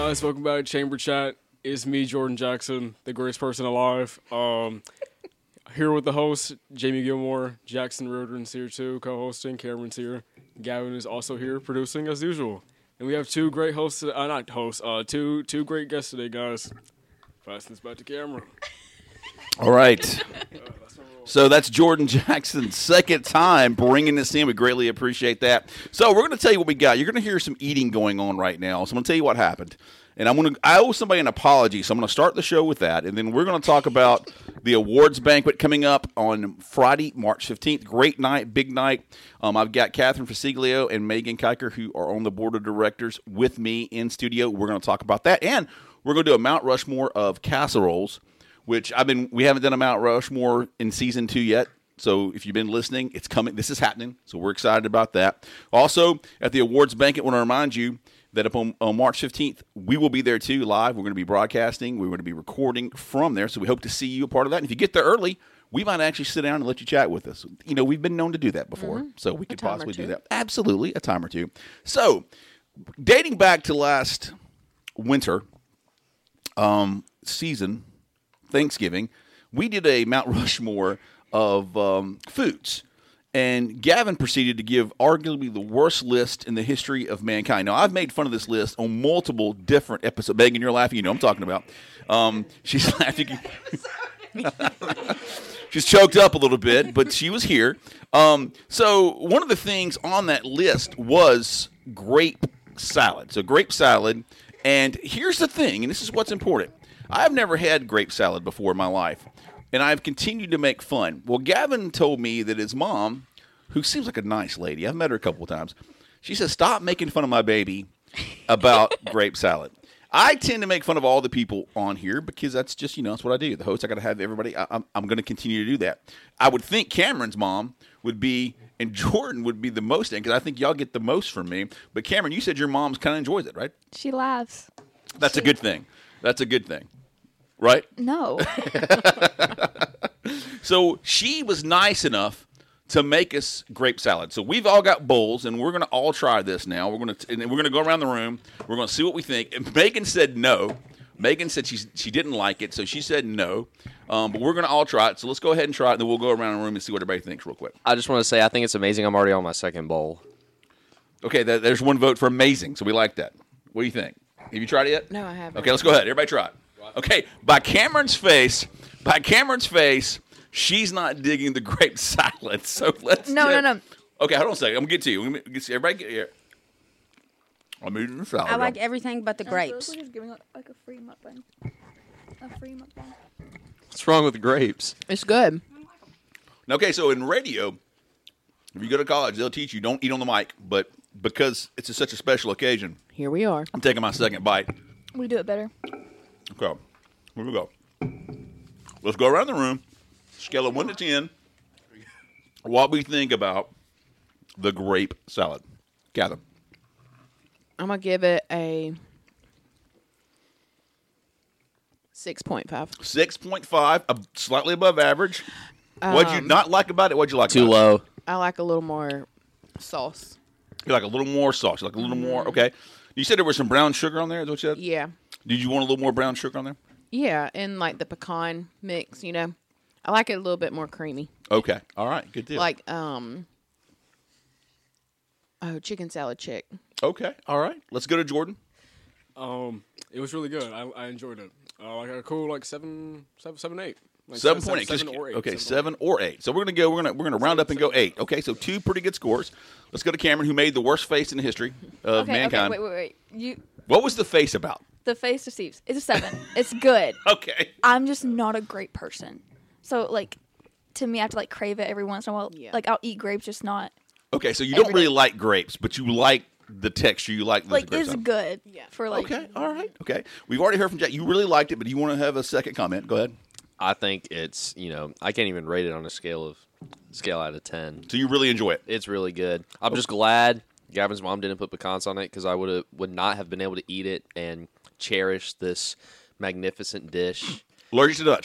guys? Welcome back to Chamber Chat. It's me, Jordan Jackson, the greatest person alive. Here with the hosts, Jamie Gilmore, Jackson Roder's here too, co-hosting. Cameron's here. Gavin is also here, producing as usual. And we have two great hosts, two great guests today, guys. Fasten this back to camera. All right. So that's Jordan Jackson's second time bringing this in. We greatly appreciate that. So we're going to tell you what we got. You're going to hear some eating going on right now. So I'm going to tell you what happened. And I owe somebody an apology, so I'm going to start the show with that. And then we're going to talk about the awards banquet coming up on Friday, March 15th. Great night, big night. I've got Catherine Fasiglio and Megan Kiker, who are on the board of directors with me in studio. We're going to talk about that. And we're going to do a Mount Rushmore of casseroles, which we haven't done a Mount Rushmore in season 2 yet. So if you've been listening, it's coming. This is happening. So we're excited about that. Also, at the awards banquet, I want to remind you that on March 15th, we will be there too, live. We're going to be broadcasting. We're going to be recording from there. So we hope to see you a part of that. And if you get there early, we might actually sit down and let you chat with us. You know, we've been known to do that before. So we could possibly do that. Absolutely, a time or two. So dating back to last winter season, Thanksgiving, we did a Mount Rushmore of foods. And Gavin proceeded to give arguably the worst list in the history of mankind. Now, I've made fun of this list on multiple different episodes. Megan, you're laughing. You know what I'm talking about. She's laughing. She's choked up a little bit, but she was here. So one of the things on that list was grape salad. So grape salad. And here's the thing, and this is what's important. I've never had grape salad before in my life. And I've continued to make fun. Well, Gavin told me that his mom, who seems like a nice lady, I've met her a couple of times, she says, stop making fun of my baby about grape salad. I tend to make fun of all the people on here because that's just, that's what I do. The host, I got to have everybody. I'm going to continue to do that. I would think Cameron's mom would be, and Jordan would be the most, because I think y'all get the most from me. But Cameron, you said your mom's kind of enjoys it, right? She laughs. That's a good thing. That's a good thing. Right? No. So she was nice enough to make us grape salad. So we've all got bowls, and we're going to all try this now. We're going to go around the room. We're going to see what we think. And Megan said no. Megan said she didn't like it, so she said no. But we're going to all try it. So let's go ahead and try it, and then we'll go around the room and see what everybody thinks real quick. I just want to say I think it's amazing. I'm already on my second bowl. Okay, there's one vote for amazing, so we like that. What do you think? Have you tried it yet? No, I haven't. Okay, let's go ahead. Everybody try it. Okay, by Cameron's face, she's not digging the grape salad. So let's No. Okay, hold on a second. I'm gonna get to you. Everybody get here. I'm eating the salad. I like everything but the grapes. He's giving like a free mukbang. A free mukbang. What's wrong with the grapes? It's good. Okay, so in radio, if you go to college, they'll teach you don't eat on the mic, but because it's such a special occasion, Here we are. I'm taking my second bite. We do it better. Okay, here we go. Let's go around the room, scale of 1 to 10, what we think about the grape salad. Catherine. I'm going to give it a 6.5. 6.5, slightly above average. What'd you not like about it? What'd you like Too about low. it? I like a little more sauce. You like a little more sauce. You like a little more, okay. You said there was some brown sugar on there, is what you said? Yeah. Did you want a little more brown sugar on there? Yeah, and like the pecan mix, I like it a little bit more creamy. Okay. All right. Good deal. Like, chicken salad chick. Okay. All right. Let's go to Jordan. It was really good. I enjoyed it. I got a cool 7, 8. Like 7.8. 7 or 8. Okay, 7 or 8. So we're gonna round up and go 8. Okay, so 2 pretty good scores. Let's go to Cameron, who made the worst face in the history of mankind. Okay, wait. What was the face about? The face deceives. It's a 7. It's good. Okay. I'm just not a grape person. So, to me, I have to, crave it every once in a while. Yeah. I'll eat grapes, just not. Okay, so you don't really like grapes, but you like the texture. You like the grape It's salad. good. Yeah. For, Okay, all right. Okay. We've already heard from Jack. You really liked it, but you want to have a second comment. Go ahead. I think it's, I can't even rate it on a scale out of 10. So you really enjoy it? It's really good. I'm just glad Gavin's mom didn't put pecans on it because I would not have been able to eat it and cherish this magnificent dish. Allergic to nuts, right?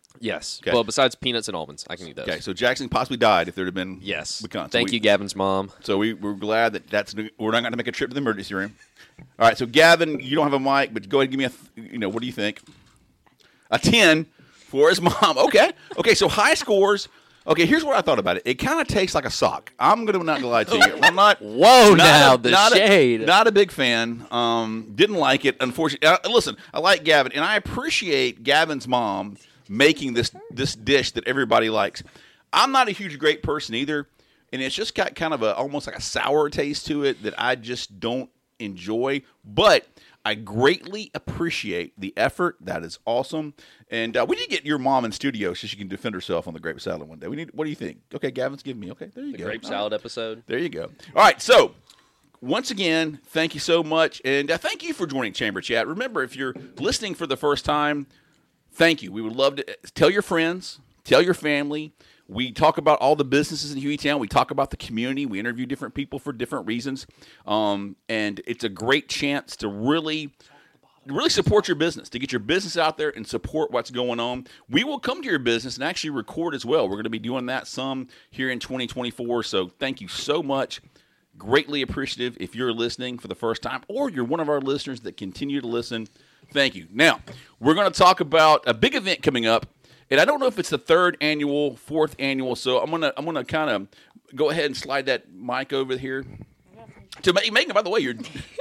Yes. Okay. Well, besides peanuts and almonds, I can eat those. Okay, so Jackson possibly died if there had been Yes. pecans. Thank you, Gavin's mom. So we're glad that we're not going to make a trip to the emergency room. All right, so Gavin, you don't have a mic, but go ahead and give me what do you think? A 10 for his mom. Okay, so high scores. Okay, here's what I thought about it. It kind of tastes like a sock. I'm not gonna lie to you. I'm not. Whoa, now a, the not shade. Not a big fan. Didn't like it. Unfortunately, listen. I like Gavin, and I appreciate Gavin's mom making this dish that everybody likes. I'm not a huge grape person either, and it's just got kind of almost like a sour taste to it that I just don't enjoy. But I greatly appreciate the effort. That is awesome. And we need to get your mom in studio so she can defend herself on the grape salad one day. What do you think? Okay, Gavin's giving me. Okay, there you go. Grape salad episode. There you go. All right, so once again, thank you so much. And thank you for joining Chamber Chat. Remember, if you're listening for the first time, thank you. We would love to tell your friends, tell your family. We talk about all the businesses in Hueytown. We talk about the community. We interview different people for different reasons. And it's a great chance to really support your business, to get your business out there and support what's going on. We will come to your business and actually record as well. We're going to be doing that some here in 2024. So thank you so much. Greatly appreciative if you're listening for the first time or you're one of our listeners that continue to listen. Thank you. Now, we're going to talk about a big event coming up. And I don't know if it's the 3rd annual, 4th annual, so I'm gonna kind of go ahead and slide that mic over here. To Megan, by the way, you're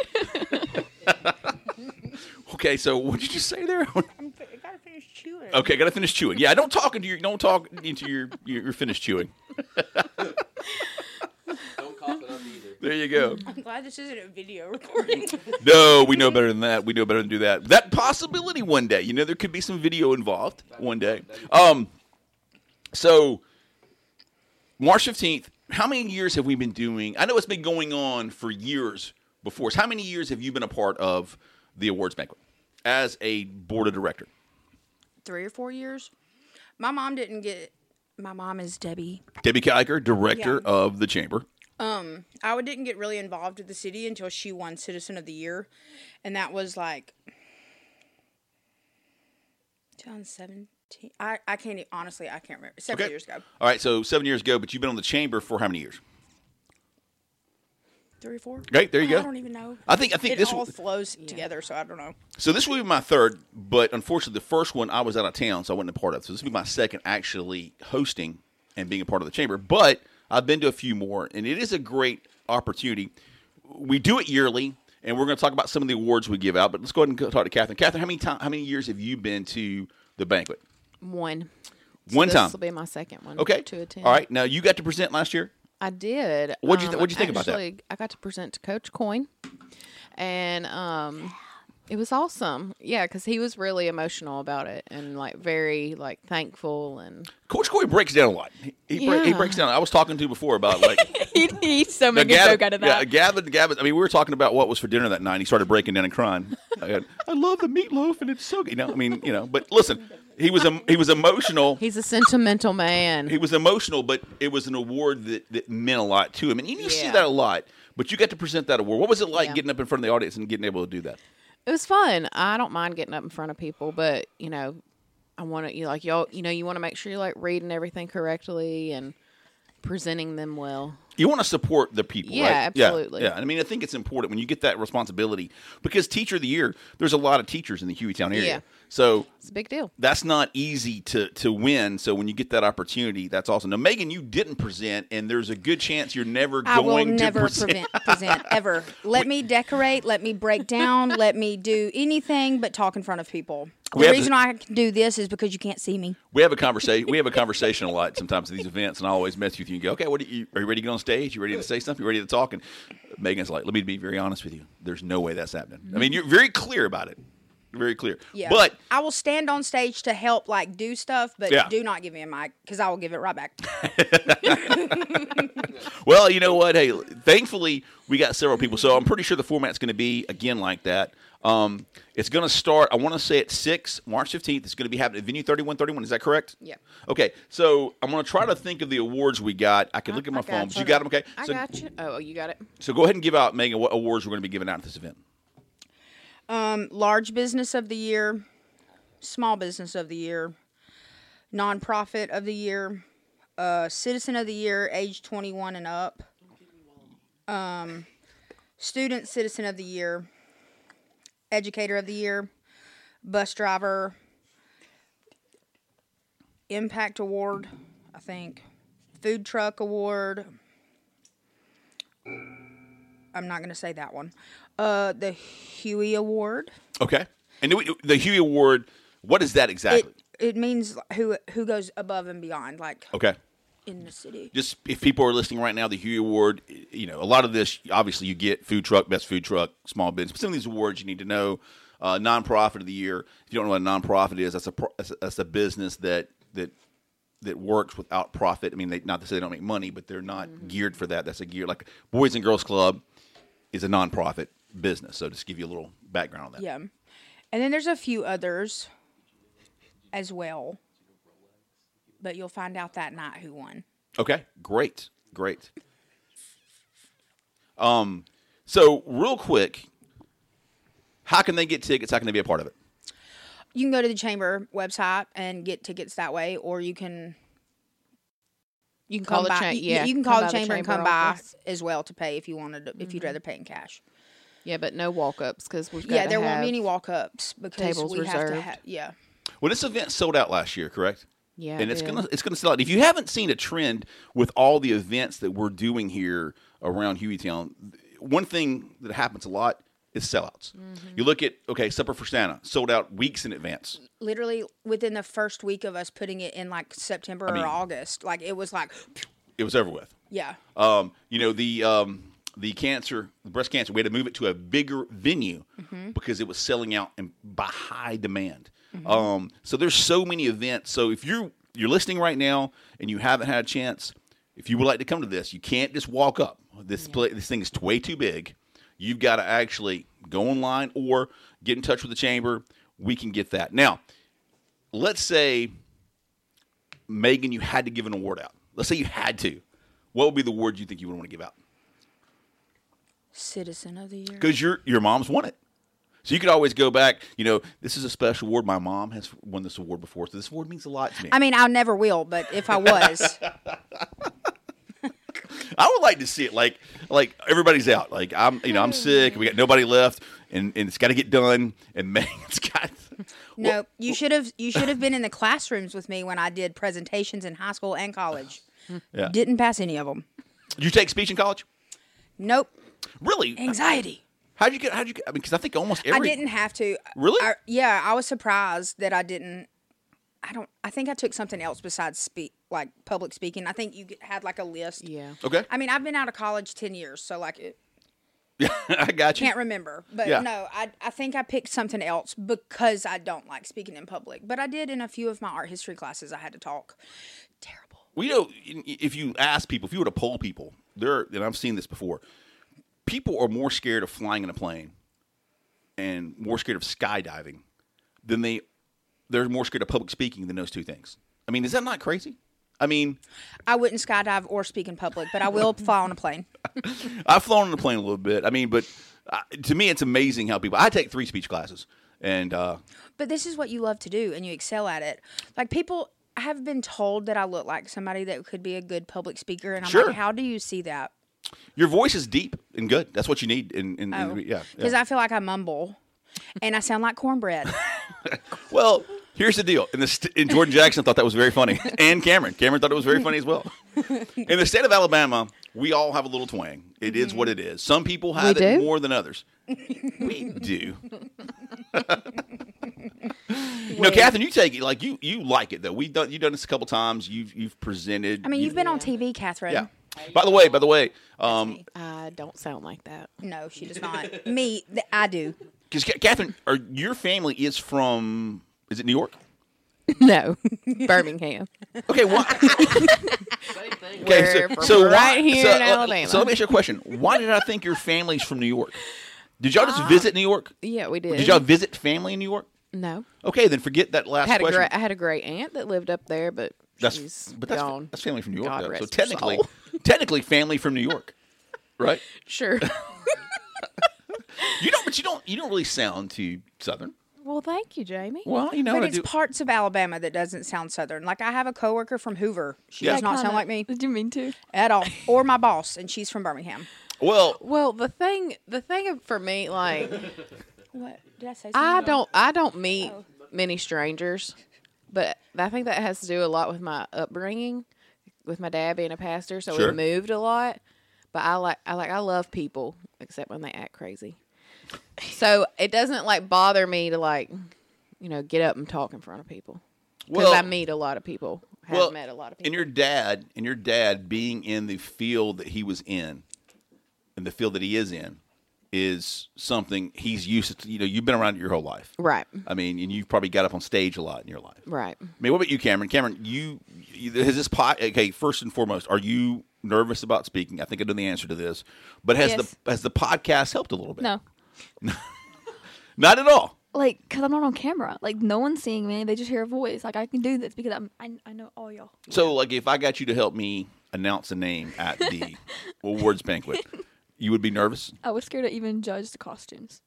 okay. So what did you say there? I gotta finish chewing. Okay, gotta finish chewing. Yeah, don't talk into your finished chewing. Don't cough it up either. There you go. I'm glad this isn't a video recording. No, we know better than that. We know better than do that. That possibility one day. There could be some video involved one day. So March 15th, how many years have we been doing? I know it's been going on for years before. So how many years have you been a part of the awards banquet as a board of director? 3 or 4 years. My mom didn't get. My mom is Debbie. Debbie Kiker, director Yeah. of the chamber. I didn't get really involved with the city until she won Citizen of the Year, and that was like 2017. I can't honestly. I can't remember. Several years ago. All right, so 7 years ago, but you've been on the chamber for how many years? 3 or 4. Okay, there you go. I don't even know. I think it this all flows together, so I don't know. So this will be my 3rd, but unfortunately the first one I was out of town, so I wasn't a part of. So this will be my 2nd actually hosting and being a part of the chamber. But I've been to a few more, and it is a great opportunity. We do it yearly, and we're going to talk about some of the awards we give out. But let's go ahead and talk to Catherine. Catherine, how many years have you been to the banquet? One. One time. This will be my 2nd one. Okay. To attend. All right. Now you got to present last year. I did. What'd you think about that? Actually, I got to present to Coach Coyne, and it was awesome. Yeah, because he was really emotional about it and very thankful and. Coach Coy breaks down a lot. He breaks down. I was talking to you before about He's so many joke out of that. Yeah, Gavin. I mean, we were talking about what was for dinner that night. And he started breaking down and crying. I love the meatloaf, and it's so good. But listen, he was emotional. He's a sentimental man. He was emotional, but it was an award that meant a lot to him, and you see that a lot. But you got to present that award. What was it like getting up in front of the audience and getting able to do that? It was fun. I don't mind getting up in front of people, but I want to you want to make sure you're reading everything correctly and presenting them well. You want to support the people, Yeah, right? absolutely. Yeah. I mean, I think it's important when you get that responsibility because Teacher of the Year, there's a lot of teachers in the Hueytown area. Yeah. So it's a big deal. That's not easy to win. So when you get that opportunity, that's awesome. Now, Megan, you didn't present, and there's a good chance you're never I will going to never present. present ever. Let me decorate. Let me break down. Let me do anything but talk in front of people. The reason I can do this is because you can't see me. We have a conversation. We have a conversation a lot sometimes at these events, and I always mess with you and go, "Okay, are you ready to get on stage? You ready to say something? You ready to talk?" And Megan's like, "Let me be very honest with you. There's no way that's happening." I mean, you're very clear about it. Very clear. Yeah. But I will stand on stage to help do stuff, but do not give me a mic because I will give it right back. well, you know what? Hey, thankfully we got several people, so I'm pretty sure the format's going to be again like that. It's going to start. I want to say at 6 March 15th. It's going to be happening at Venue 3131. Is that correct? Yeah. Okay, so I'm going to try to think of the awards we got. I can look at my phone. But you got them, okay? I got you. Oh, you got it. So go ahead and give out, Megan, what awards we're going to be giving out at this event. Large Business of the Year, Small Business of the Year, Nonprofit of the year, Citizen of the year, age 21 and up, Student Citizen of the year, Educator of the year, Bus Driver, Impact Award, I think, Food Truck Award. I'm not going to say that one. The Huey Award. Okay. And the Huey Award, what is that exactly? It means who goes above and beyond, like Okay. in the city. Just if people are listening right now, the Huey Award, a lot of this, obviously you get food truck, best food truck, small business. But some of these awards you need to know. Nonprofit of the year. If you don't know what a nonprofit is, that's a business that works without profit. I mean, not to say they don't make money, but they're not geared for that. That's a gear like Boys and Girls Club is a nonprofit business. So just give you a little background on that. Yeah. And then there's a few others as well. But you'll find out that night who won. Okay, great. So real quick, how can they get tickets? How can they be a part of it? You can go to the chamber website and get tickets that way, or you can call come the by. yeah, you can come call by the the chamber and chamber come by office. as well to pay if you wanted. If you'd rather pay in cash. Yeah, but no walk-ups because we've got Yeah, to there won't have be any walk-ups because tables we have to reserved. have. Yeah. Well, this event sold out last year, correct? Yeah, And it it's gonna sell out. If you haven't seen a trend with all the events that we're doing here around Hueytown, one thing that happens a lot is sellouts. You look at Supper for Santa sold out weeks in advance. Literally within the first week of us putting it in like September mean- or August, like it was like, It was over with. yeah. The breast cancer, we had to move it to a bigger venue because it was selling out and by high demand. So there's so many events. So if you're listening right now and you haven't had a chance, if you would like to come to this, you can't just walk up. This thing is way too big. You've got to actually go online or get in touch with the chamber. We can get that. Now, let's say, Megan, you had to give an award out. Let's say you had to. What would be the award you think you would want to give out? Citizen of the year. Because your mom's won it. So you could always go back, this is a special award. My mom has won this award before, so this award means a lot to me. I mean, I never will, but if I was, I would like to see it like everybody's out. Like I'm sick, we got nobody left, and it's got to get done, and Megan's got no, you should have been in the classrooms with me when I did presentations in high school and college. Yeah. Didn't pass any of them. Did you take speech in college? Nope. Really? Anxiety. How'd you get? I mean, because I think almost every. I didn't have to. Really? Yeah, I was surprised that I didn't. I think I took something else besides public speaking. I think you had like a list. Yeah. Okay. I mean, I've been out of college 10 years, so Yeah, I got you. can't remember. But Yeah. no, I think I picked something else because I don't like speaking in public. But I did in a few of my art history classes. I had to talk. Terrible. Well, if you ask people, if you were to poll people, and I've seen this before, people are more scared of flying in a plane and more scared of skydiving than they're more scared of public speaking than those two things. I mean, is that not crazy? I mean, I wouldn't skydive or speak in public, but I will fly on a plane. I've flown on a plane a little bit. I mean, but to me, it's amazing how I take 3 speech classes, and But this is what you love to do, and you excel at it. Like people have been told that I look like somebody that could be a good public speaker, and I'm Sure. like, how do you see that? your voice is deep and good. That's what you need. Yeah. Because I feel like I mumble, and I sound like cornbread. Well, here's the deal. And Jordan Jackson thought that was very funny. And Cameron thought it was very funny as well. In the state of Alabama, we all have a little twang. It is what it is. Some people have We it do? more than others. We do. Catherine, you take it like you like it though. You've done this a couple times. You've presented. I mean, you've been on TV, Catherine. Yeah. By the way, I don't sound like that. No, she does not. Me, I do. because Catherine, your family is from? Is it New York? No, Birmingham. Okay, why? We're from right here in Alabama. So let me ask you a question. Why did I think your family's from New York? Did y'all just visit New York? Yeah, we did. Did y'all visit family in New York? No, Okay, then forget that last I question. had a great aunt that lived up there, but she's gone. That's family from New York. God Though. rest So her soul. technically, family from New York, right? Sure. You don't really sound too Southern. Well, thank you, Jamie. Well, you know, But I it's do- parts of Alabama that doesn't sound Southern. Like I have a coworker from Hoover. She Yeah. does not Kinda- sound like me Did you mean to? at all. Or my boss, and she's from Birmingham. well, The thing for me, like, What did I say? I don't meet many strangers, but I think that has to do a lot with my upbringing, with my dad being a pastor. So Sure. we moved a lot, but I love people except when they act crazy. So it doesn't like bother me to like, get up and talk in front of people because Well- I meet a lot of people. Have met a lot of people. and your dad being in the field that he was in, and the field that he is in, is something he's used to. You've been around it your whole life. Right. I mean, and you've probably got up on stage a lot in your life. Right. I mean, what about you, Cameron? Cameron, you has this okay? First and foremost, are you nervous about speaking? I think I know the answer to this, but has Yes. the podcast helped a little bit? No. Not at all. Like, because I'm not on camera. Like, no one's seeing me. They just hear a voice. Like, I can do this because I know all y'all. So, like, if I got you to help me announce a name at the awards banquet, you would be nervous? I was scared to even judge the costumes.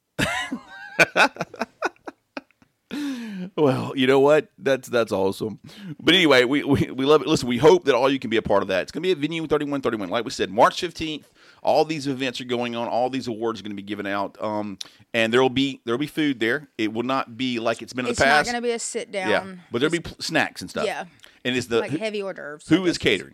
Well, you know what? That's awesome. But anyway, we love it. Listen, we hope that all you can be a part of that. It's going to be at Venue 3131. Like we said, March 15th. All these events are going on. All these awards are going to be given out. And there will be food there. It will not be like it's been in It's the not past. going to be a sit down. Yeah, but there'll be snacks and stuff. Yeah. And is the like heavy hors d'oeuvres. who is catering?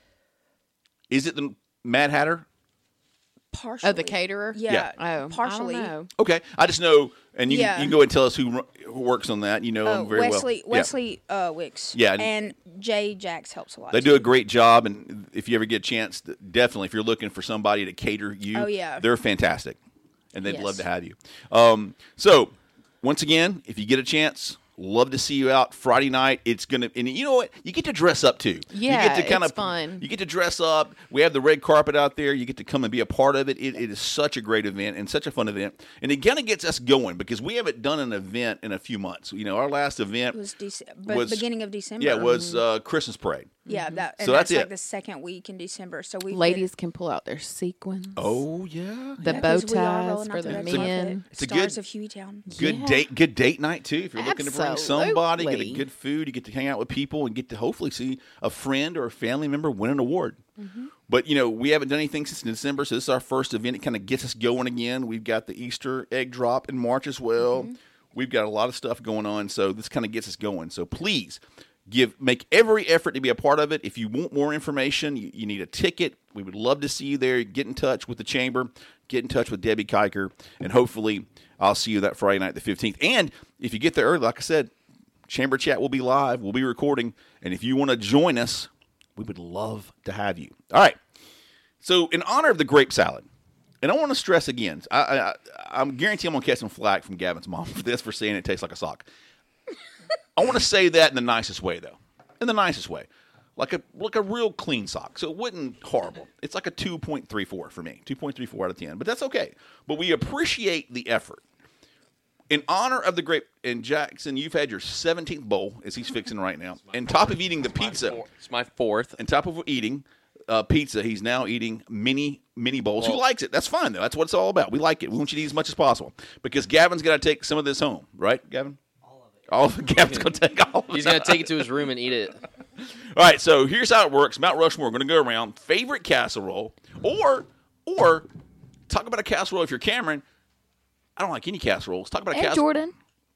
Is it the Mad Hatter? Partially. Oh, the caterer? Yeah. Oh, partially. I don't know. Okay, I just know, and you Yeah. can go and tell us who works on that. You know them very Wesley well. Yeah. Wesley Wicks. Yeah. And Jay Jax helps a lot. They too. do a great job, and if you ever get a chance, definitely, if you're looking for somebody to cater you, Oh, yeah. they're fantastic, and they'd Yes. love to have you. So, once again, if you get a chance, love to see you out Friday night. It's gonna, and you know what? You get to dress up too. Yeah, you get to kind it's of fun. You get to dress up. We have the red carpet out there. You get to come and be a part of it. It is such a great event and such a fun event, and it kind of gets us going because we haven't done an event in a few months. Our last event It was was- beginning of December. yeah, was Christmas parade. Yeah, that, and So that's that's like it. the second week in December. So we Ladies can pull out their sequins. Oh yeah, The Yeah, bow 'cause we are ties rolling for out the red men. carpet. It's a Stars good- of Hueytown. good Yeah. date night too. If you're looking to bring somebody, get a Absolutely. good food, you get to hang out with people and get to hopefully see a friend or a family member win an award. But we haven't done anything since December, so this is our first event. It kind of gets us going again. We've got the Easter egg drop in March as well. We've got a lot of stuff going on, so this kind of gets us going. So please make every effort to be a part of it. If you want more information, you need a ticket. We would love to see you there. Get in touch with the chamber. Get in touch with Debbie Kiker, and hopefully I'll see you that Friday night, the 15th. And if you get there early, like I said, Chamber Chat will be live. We'll be recording. And if you want to join us, we would love to have you. All right. So in honor of the grape salad, and I want to stress again, I'm guaranteeing I'm going to catch some flack from Gavin's mom for this, for saying it tastes like a sock. I want to say that in the nicest way, though. In the nicest way. Like a real clean sock. So it wasn't horrible. It's like a 2.34 for me. 2.34 out of 10. But that's okay. But we appreciate the effort. In honor of the grape, and Jackson, you've had your 17th bowl, as he's fixing right now. And top of eating the pizza, It's my fourth. on top of eating pizza, he's now eating mini bowls. Who Well- likes it? That's fine, though. That's what it's all about. We like it. We want you to eat as much as possible. Because Gavin's got to take some of this home. Right, Gavin? All of it. Gavin's going to take all of it. He's gonna take it to his room and eat it. All right, so here's how it works. Mount Rushmore, we're going to go around. Favorite casserole, or talk about a casserole if you're Cameron. I don't like any casseroles. Talk about a And casserole. Jordan.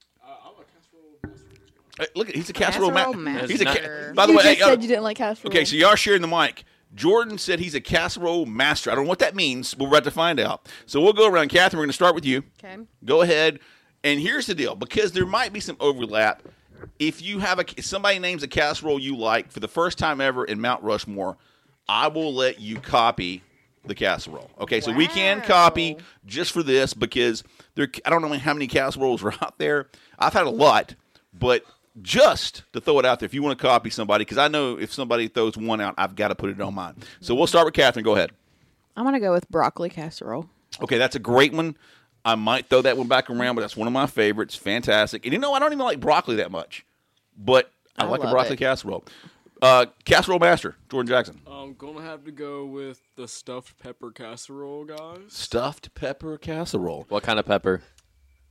Look, he's a casserole, Casserole He's a master. by the You way, just said you didn't like casserole. okay, so y'all sharing the mic. Jordan said he's a casserole master. I don't know what that means. We're about to find out. So we'll go around. Catherine, we're going to start with you. Okay. Go ahead. And here's the deal, because there might be some overlap. If you have if somebody names a casserole you like for the first time ever in Mount Rushmore, I will let you copy the casserole. Okay, so we can copy just for this because I don't know how many casseroles are out there. I've had a lot, but just to throw it out there, if you want to copy somebody, because I know if somebody throws one out, I've got to put it on mine. So we'll start with Catherine. Go ahead. I'm going to go with broccoli casserole. Okay, that's a great one. I might throw that one back around, but that's one of my favorites. Fantastic. And I don't even like broccoli that much, but I like a love broccoli it. casserole. Casserole master, Jordan Jackson. I'm gonna have to go with the stuffed pepper casserole, guys. Stuffed pepper casserole. What kind of pepper?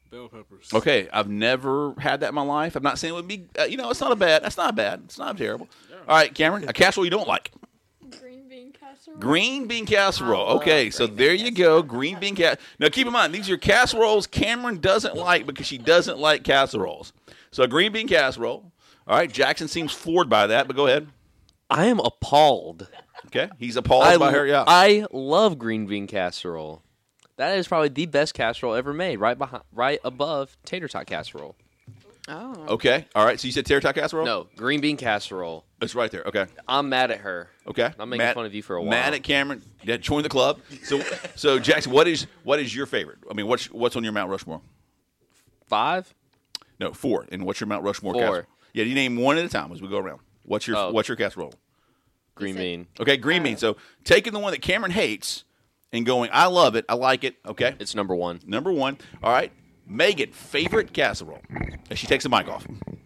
Bell peppers. Okay, I've never had that in my life. I'm not saying it would be. It's not a bad. That's not bad. It's not terrible. All right, Cameron, a casserole you don't like. Green bean casserole. Green bean casserole. I love Okay, so green there bean you go. Green bean casserole. Now keep in mind, these are casseroles Cameron doesn't like because she doesn't like casseroles. So a green bean casserole. All right, Jackson seems floored by that, but go ahead. I am appalled. Okay, he's appalled by her. Yeah. I love green bean casserole. That is probably the best casserole ever made, right above tater tot casserole. Oh. Okay. All right. So you said tater tot casserole? No, green bean casserole. It's right there. Okay. I'm mad at her. Okay. I'm making fun of you for a while. Mad at Cameron. Yeah, join the club. So Jackson, what is your favorite? I mean, what's on your Mount Rushmore? 5? No, 4. And what's your Mount Rushmore 4. casserole? Yeah, you name one at a time as we go around. What's your casserole? Green bean. Okay, green bean. So taking the one that Cameron hates and going, I love it, I like it. Okay. It's number 1. Number 1. All right. Megan, favorite casserole. As she takes the mic off.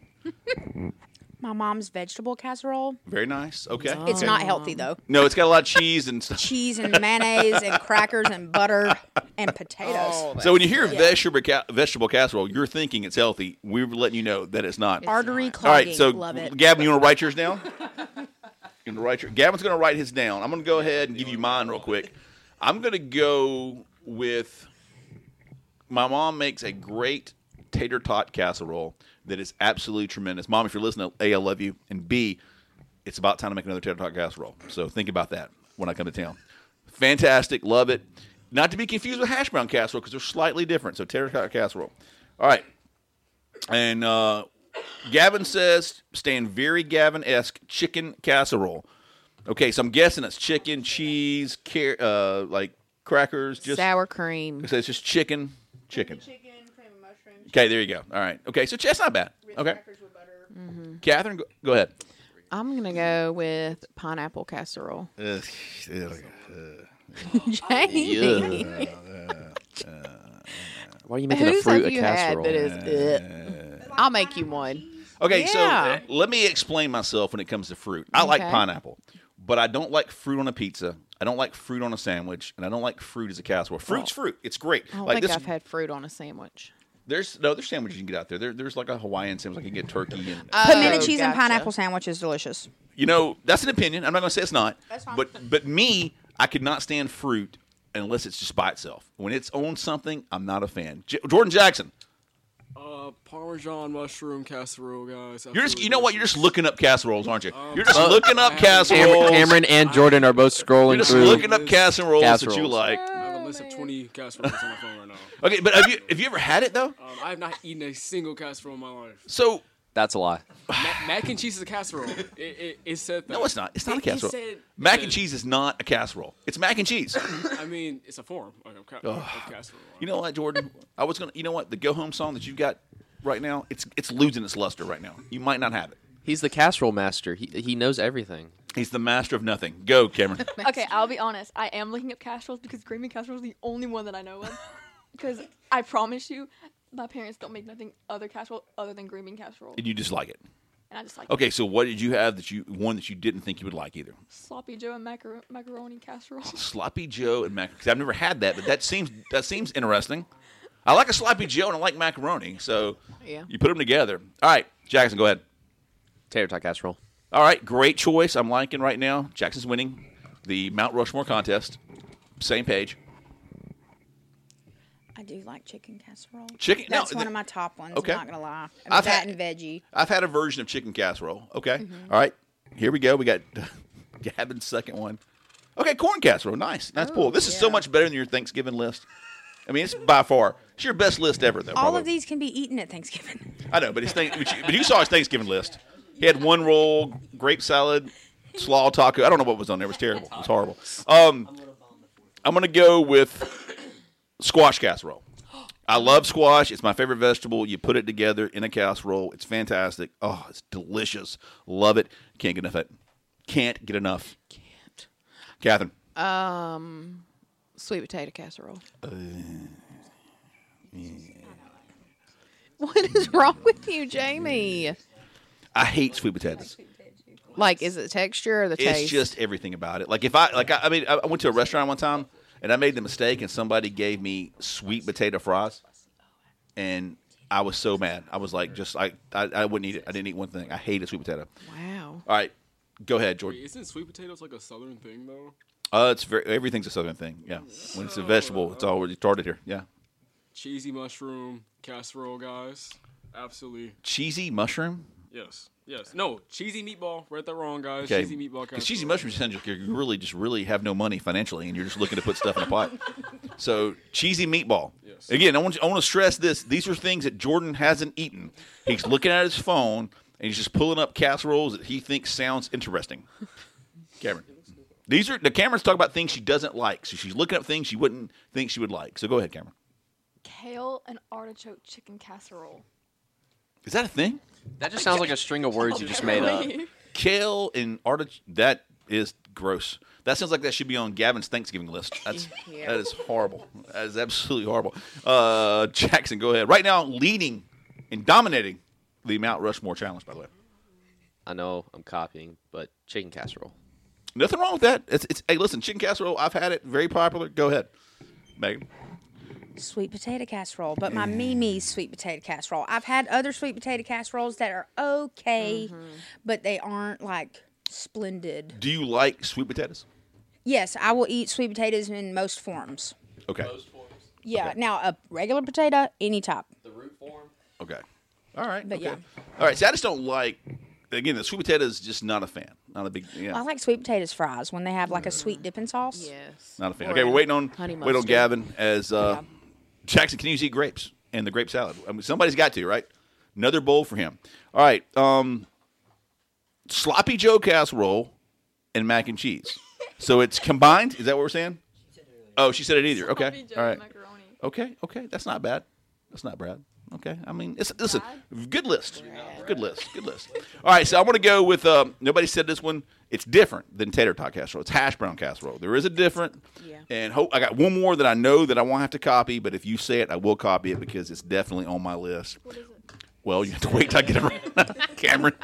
My mom's vegetable casserole. Very nice. Okay. It's Okay. not healthy though. No, it's got a lot of cheese and stuff. Cheese and mayonnaise and crackers and butter and potatoes. So when you hear vegetable casserole, you're thinking it's healthy. We're letting you know that it's not. Artery All clogging. right, so Love it. Gavin, you want to write yours down? Gavin's going to write his down. I'm going to go ahead and give you mine real quick. I'm going to go with my mom makes a great tater tot casserole that is absolutely tremendous. Mom, if you're listening, A, I love you, and B, it's about time to make another tater tot casserole. So think about that when I come to town. Fantastic. Love it. Not to be confused with hash brown casserole because they're slightly different. So tater tot casserole. All right. And Gavin says, staying very Gavin-esque, chicken casserole. Okay, so I'm guessing it's chicken, cheese, like crackers. Just Sour cream. So it's just chicken. Chicken, cream of mushrooms. Okay, there you go. All right. Okay, so that's not bad. Okay. Crackers with butter. Catherine, go ahead. I'm going to go with pineapple casserole. Jamie. Why are you making Whose a fruit have a you had casserole? that is I'll make you one. Okay, Yeah. so let me explain myself when it comes to fruit. I like Okay. pineapple, but I don't like fruit on a pizza. I don't like fruit on a sandwich, and I don't like fruit as a casserole. Fruit's fruit. It's great. I don't Like think this, I've had fruit on a sandwich. there's sandwiches you can get out there. There's like a Hawaiian sandwich. Like you can get turkey and Pimento Oh, cheese and gotcha. pineapple sandwich is delicious. that's an opinion. I'm not going to say it's not. That's fine. But me, I could not stand fruit unless it's just by itself. When it's on something, I'm not a fan. Jordan Jackson. Parmesan mushroom casserole, guys. You're just, you know what? You're just Absolutely looking up casseroles, aren't you? You're just looking up Cameron, casseroles. Cameron and Jordan are both You're scrolling just through. looking up casseroles that you Casseroles. like. delicious. I have a list of 20 casseroles on my phone right now. Okay, but have you ever had it though? I have not eaten a single casserole in my life. So That's a lie. Mac and cheese is a casserole. It said that. no, it's not. It's not a It casserole. said- Mac yeah. and cheese is not a casserole. It's mac and cheese. I mean, it's a form of casserole. You know what, Jordan? I was gonna. You know what? The Go Home song that you've got right now, it's losing its luster right now. You might not have it. He's the casserole master. He knows everything. He's the master of nothing. Go, Cameron. Okay, I'll be honest. I am looking up casseroles because green bean casserole is the only one that I know of. Because I promise you, my parents don't make nothing other casserole other than green bean casserole, And you just like it. and I just like Okay, so what did you have that you didn't think you would like either? sloppy Joe and macaroni casserole. Sloppy Joe and mac. Because I've never had that, but that seems interesting. I like a sloppy Joe and I like macaroni, so Yeah. you put them together. All right, Jackson, go ahead. Tater tot casserole. All right, great choice. I'm liking right now. Jackson's winning the Mount Rushmore contest. Same page. I do like chicken casserole. Chicken. no, That's one of my top ones. Okay. I'm not gonna lie. I've That had- and veggie. I've had a version of chicken casserole. Okay. Mm-hmm. All right. Here we go. We got Gavin's second one. Okay, corn casserole. Nice. Nice pull. This is so much better than your Thanksgiving list. I mean, it's by far. It's your best list ever, though. All probably. of these can be eaten at Thanksgiving. I know, but but you saw his Thanksgiving list. He had one roll, grape salad, slaw taco. I don't know what was on there. It was terrible. It was horrible. I'm going to go with squash casserole. I love squash. It's my favorite vegetable. You put it together in a casserole. It's fantastic. Oh, it's delicious. Love it. Can't get enough of it. Can't get enough. Can't. Catherine. Sweet potato casserole. What is wrong with you, Jamie? I hate sweet potatoes. Like, is it texture or the taste? It's just everything about it. Like I went to a restaurant one time and I made the mistake and somebody gave me sweet potato fries. and I was so mad. I was like, I wouldn't eat it. I didn't eat one thing. I hated sweet potato. Wow. All right, go ahead, Jordan. Wait, isn't sweet potatoes like a southern thing though? Everything's a southern thing. Yeah, when it's a vegetable, it's already started here. Yeah, Cheesy mushroom casserole, guys. Absolutely. cheesy mushroom. Yes. Yes. No, cheesy meatball. Read that wrong, guys. Okay, Cheesy meatball casserole. because cheesy mushrooms sound like you really have no money financially, and you're just looking to put stuff in a pot. So cheesy meatball. Yes. Again, I want to stress this. These are things that Jordan hasn't eaten. He's looking at his phone and he's just pulling up casseroles that he thinks sounds interesting. Cameron, the Cameron's talking about things she doesn't like, so she's looking up things she wouldn't think she would like. So go ahead, Cameron. Kale and artichoke chicken casserole. Is that a thing? That just sounds like a string of words you just made up. Kale and artichoke. That is gross. That sounds like that should be on Gavin's Thanksgiving list. That is horrible. That is absolutely horrible. Jackson, go ahead. Right now, leading and dominating the Mount Rushmore challenge. By the way, I know I'm copying, but chicken casserole. nothing wrong with that. Hey, listen, chicken casserole. I've had it. Very popular. Go ahead, Megan. Sweet potato casserole, but my Mimi's sweet potato casserole. I've had other sweet potato casseroles that are okay, but they aren't like splendid. Do you like sweet potatoes? Yes, I will eat sweet potatoes in most forms. Okay. Yeah. Okay. Now a regular potato, any type. The root form? Okay. All right. But okay. yeah. All right. So I just don't like. Again, the sweet potato is just not a fan. Not a big. Yeah. I like sweet potatoes fries when they have like a sweet dipping sauce. Yes. Not a fan. Or Okay, we're waiting on honey wait on mustard. Gavin as Jackson. Can you eat grapes and the grape salad? I mean, somebody's got to, right? Another bowl for him. All right. Sloppy Joe casserole and mac and cheese. So it's combined. Is that what we're saying? Oh, she said it either. Okay. Sloppy Joe All right. macaroni. Okay. Okay. That's not bad. That's not bad. Okay. I mean, listen. Good list. Good list. Good list. All right. So I want to go with. Nobody said this one. It's different than tater tot casserole. It's hash brown casserole. There is a different. Yeah. And I got one more that I know that I won't have to copy. But if you say it, I will copy it because it's definitely on my list. What is it? Well, you have to wait till I get it right. Cameron.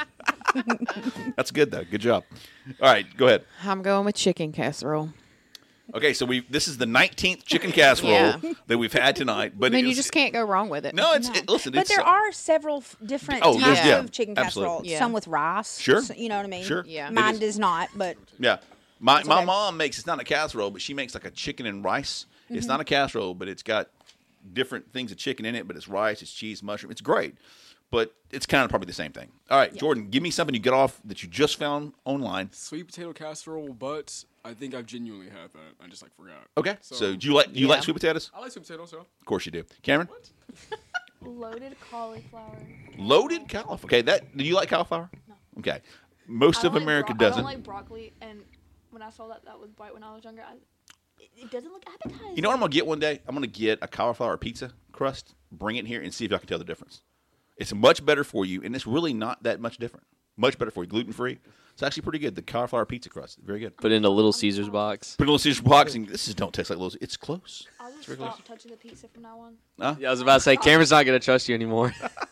That's good though. Good job. All right. Go ahead. I'm going with chicken casserole. Okay. So this is the 19th chicken casserole Yeah. that we've had tonight. But I mean, you it's- just can't go wrong with it. No, listen. But it's there are several different Oh, types yeah, of chicken absolutely. casserole. Yeah. Some with rice. Sure. You know what I mean? Sure. Yeah. Mine It is. does not, but Yeah. My okay. mom makes, it's not a casserole, but she makes like a chicken and rice. It's not a casserole, but it's got different things of chicken in it, but it's rice, it's cheese, mushroom. It's great. But it's kind of probably the same thing. All right, Jordan, give me something you get off that you just found online. Sweet potato casserole, but I think I've genuinely had that. I just forgot. Okay. So do you like Yeah. sweet potatoes? I like sweet potatoes, so. Of course you do. Cameron? Loaded cauliflower. Loaded cauliflower. Okay, do you like cauliflower? No. Okay. Most of America I doesn't. don't like broccoli, and when I saw that was white when I was younger, it doesn't look appetizing. You know what I'm going to get one day? I'm going to get a cauliflower pizza crust, bring it here, and see if y'all can tell the difference. It's much better for you, and it's really not that much different. Much better for you. Gluten-free. It's actually pretty good. The cauliflower pizza crust. Very good. Put it in a Little Caesars box. Put a little Caesar box, and this don't taste like Little Caesar. It's close. I'll just stop touching the pizza from now on. Yeah, I was about to say, Cameron's not going to trust you anymore.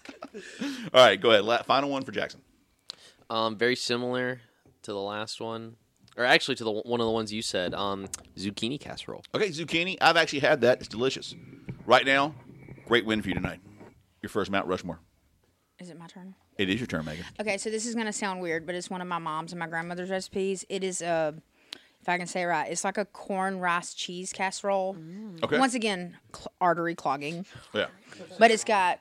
All right, go ahead. Final one for Jackson. Very similar to the last one. Or actually to one of the ones you said. Zucchini casserole. Okay, zucchini. I've actually had that. It's delicious. Right now, great win for you tonight. Your first Mount Rushmore. is it my turn? It is your turn, Megan. Okay, so this is going to sound weird, but it's one of my mom's and my grandmother's recipes. It is if I can say it right, it's like a corn rice cheese casserole. Okay. Once again, artery clogging. Yeah. But it's got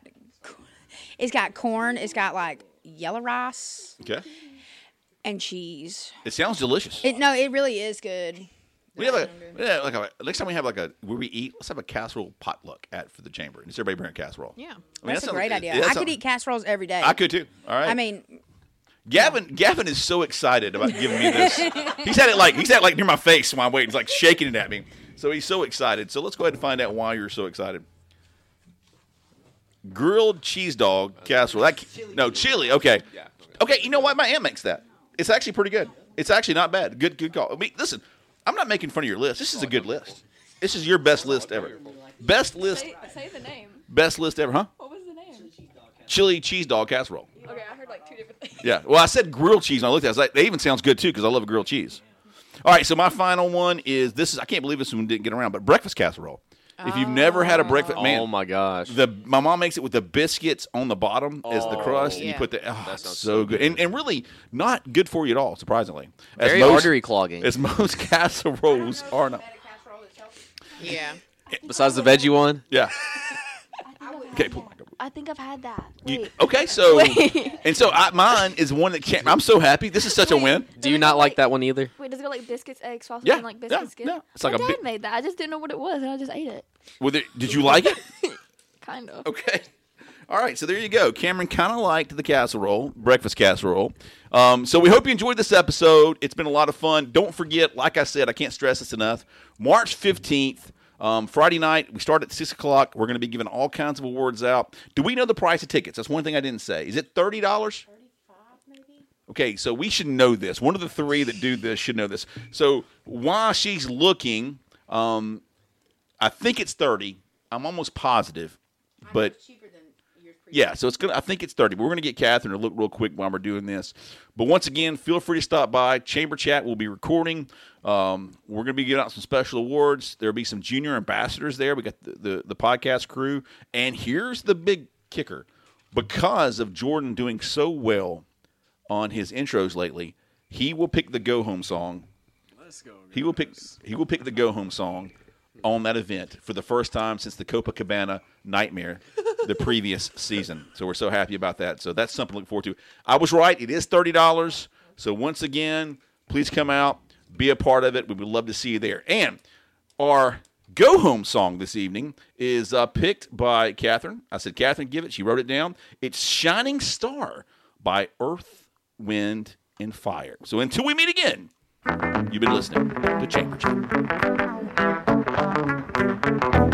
corn, it's got like yellow rice Okay. and cheese. It sounds delicious. It really is good. We have next time we have where we eat, let's have a casserole potluck for the chamber. And it's everybody bring a casserole. Yeah. I mean, That's a sounds- great idea. that I sounds- could eat casseroles every day. I could too. All right. I mean, Gavin is so excited about giving me this. He's had it like near my face while I'm waiting. He's like shaking it at me. So he's so excited. So let's go ahead and find out why you're so excited. Grilled cheese dog casserole. Chili. Okay. Okay, you know what? My aunt makes that. It's actually pretty good. It's actually not bad. Good call. I mean, listen, I'm not making fun of your list. This is a good list. This is your best list ever. Best list Say the name. Best list ever, huh? What was the name? Chili cheese dog casserole. Okay, I heard like two different things. Yeah. Well, I said grilled cheese, and I looked at it. I was like, that even sounds good, too, because I love grilled cheese. All right, so my final one is I can't believe this one didn't get around, but breakfast casserole. If you've never had a breakfast, man, Oh my gosh. my mom makes it with the biscuits on the bottom as the crust, and you Yeah. put the. Oh, That that's sounds so so good, and really not good for you at all. Surprisingly, as Very most, artery clogging. as most casseroles are not. Yeah. Besides the veggie one. Yeah. Okay. Pull back up. I think I've had that. You- Wait. okay. So Wait. and so mine is one that can't. I'm so happy. This is such a win. Do you not like that one either? Wait, does it go like biscuits, eggs, sausage, Yeah, and like yeah, biscuits skin? yeah. It's like My a dad bi- made that. I just didn't know what it was, and I just ate it. Did you like it? Kind of. Okay. All right, so there you go. Cameron kind of liked the casserole, breakfast casserole. So we hope you enjoyed this episode. It's been a lot of fun. Don't forget, like I said, I can't stress this enough, March 15th, Friday night, we start at 6 o'clock. We're going to be giving all kinds of awards out. Do we know the price of tickets? That's one thing I didn't say. Is it $30? 35 maybe. Okay, so we should know this. One of the three that do this should know this. So while she's looking, I think it's 30. I'm almost positive. But yeah, so it's gonna. I think it's 30. But we're gonna get Catherine to look real quick while we're doing this. But once again, feel free to stop by. Chamber Chat will be recording. We're gonna be giving out some special awards. There'll be some junior ambassadors there. We got the podcast crew. And here's the big kicker: because of Jordan doing so well on his intros lately, he will pick the Go Home song. Let's go. He will pick the Go Home song on that event for the first time since the Copacabana Nightmare the previous season. So we're so happy about that. So that's something to look forward to. I was right. It is $30. So once again, please come out, be a part of it. We would love to see you there. And our Go Home song this evening is picked by Catherine. I said, Catherine, give it. She wrote it down. It's Shining Star by Earth, Wind, and Fire. So until we meet again, you've been listening to Chamber Chat.